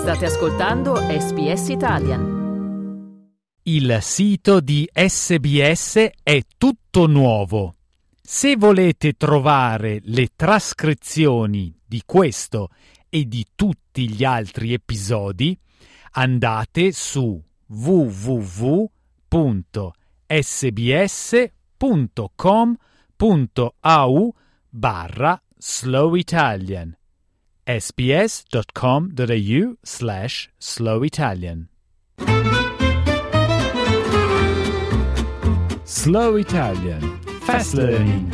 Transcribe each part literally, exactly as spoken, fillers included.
State ascoltando S B S Italian. Il sito di S B S è tutto nuovo. Se volete trovare le trascrizioni di questo e di tutti gli altri episodi, andate su w w w punto s b s punto com punto a u barra slow italian sbs.com.au slash slow Italian. Slow Italian. Fast Learning.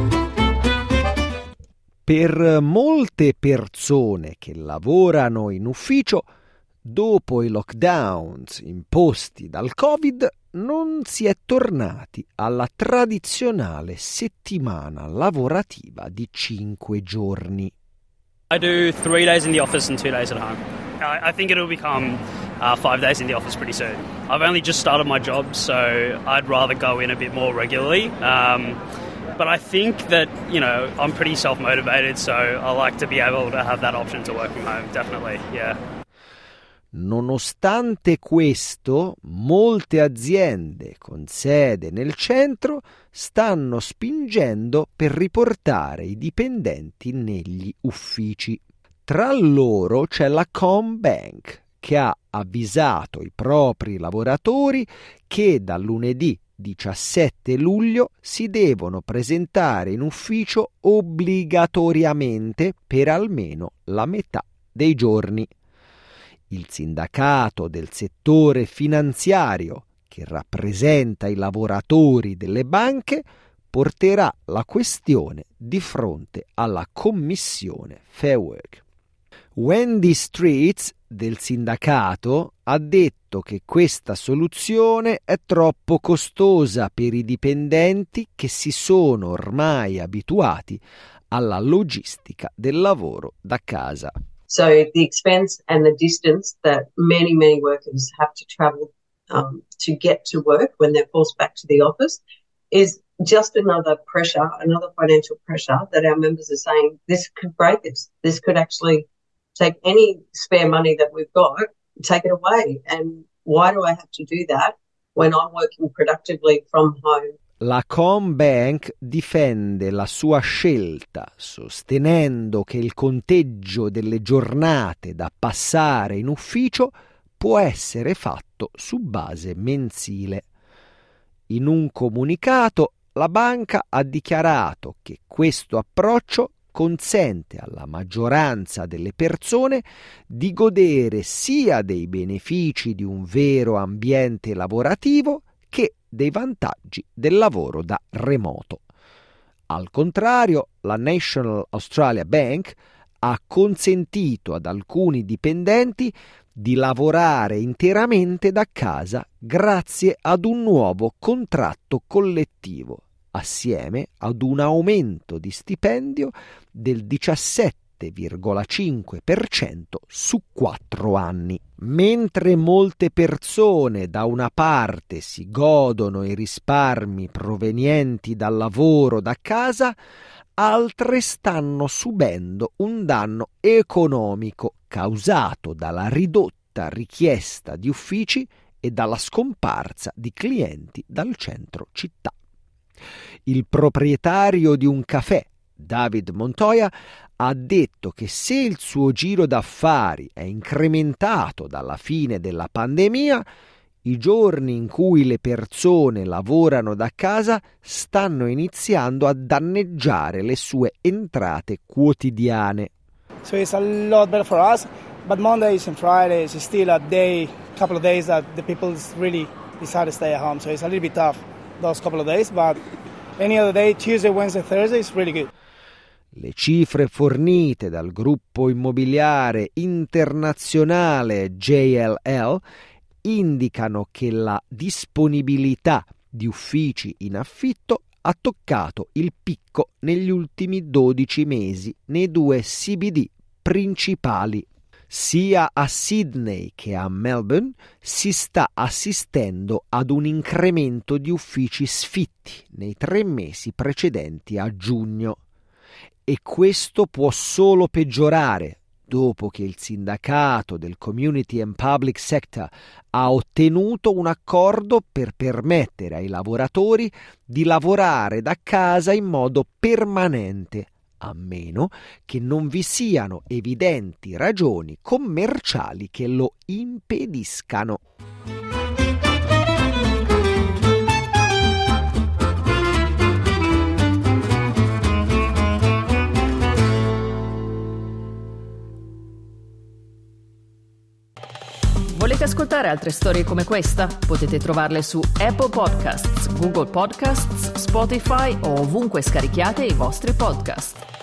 Per molte persone che lavorano in ufficio, dopo i lockdowns imposti dal Covid, non si è tornati alla tradizionale settimana lavorativa di cinque giorni. I do three days in the office and two days at home. I, I think it'll become uh, five days in the office pretty soon. I've only just started my job, so I'd rather go in a bit more regularly. Um, but I think that, you know, I'm pretty self-motivated, so I like to be able to have that option to work from home, definitely, yeah. Nonostante questo, molte aziende con sede nel centro stanno spingendo per riportare i dipendenti negli uffici. Tra loro c'è la CommBank, che ha avvisato i propri lavoratori che dal lunedì diciassette luglio si devono presentare in ufficio obbligatoriamente per almeno la metà dei giorni. Il sindacato del settore finanziario, che rappresenta i lavoratori delle banche, porterà la questione di fronte alla commissione Fair Work. Wendy Streets, del sindacato, ha detto che questa soluzione è troppo costosa per i dipendenti che si sono ormai abituati alla logistica del lavoro da casa. So the expense and the distance that many, many workers have to travel um, to get to work when they're forced back to the office is just another pressure, another financial pressure that our members are saying this could break us. This could actually take any spare money that we've got, take it away. And why do I have to do that when I'm working productively from home? La CommBank difende la sua scelta, sostenendo che il conteggio delle giornate da passare in ufficio può essere fatto su base mensile. In un comunicato, la banca ha dichiarato che questo approccio consente alla maggioranza delle persone di godere sia dei benefici di un vero ambiente lavorativo che dei vantaggi del lavoro da remoto. Al contrario, la National Australia Bank ha consentito ad alcuni dipendenti di lavorare interamente da casa grazie ad un nuovo contratto collettivo, assieme ad un aumento di stipendio del diciassette virgola cinque per cento su quattro anni. Mentre molte persone da una parte si godono i risparmi provenienti dal lavoro da casa, altre stanno subendo un danno economico causato dalla ridotta richiesta di uffici e dalla scomparsa di clienti dal centro città. Il proprietario di un caffè, David Montoya, ha detto che se il suo giro d'affari è incrementato dalla fine della pandemia, i giorni in cui le persone lavorano da casa stanno iniziando a danneggiare le sue entrate quotidiane. So it's a lot better for us, but Mondays and Fridays is still a day, couple of days that the people really decide to stay at home. So it's a little bit tough those couple of days, but any other day, Tuesday, Wednesday, Thursday is really good. Le cifre fornite dal gruppo immobiliare internazionale J L L indicano che la disponibilità di uffici in affitto ha toccato il picco negli ultimi dodici mesi nei due C B D principali. Sia a Sydney che a Melbourne si sta assistendo ad un incremento di uffici sfitti nei tre mesi precedenti a giugno. E questo può solo peggiorare, dopo che il sindacato del Community and Public Sector ha ottenuto un accordo per permettere ai lavoratori di lavorare da casa in modo permanente, a meno che non vi siano evidenti ragioni commerciali che lo impediscano. Volete ascoltare altre storie come questa? Potete trovarle su Apple Podcasts, Google Podcasts, Spotify o ovunque scarichiate i vostri podcast.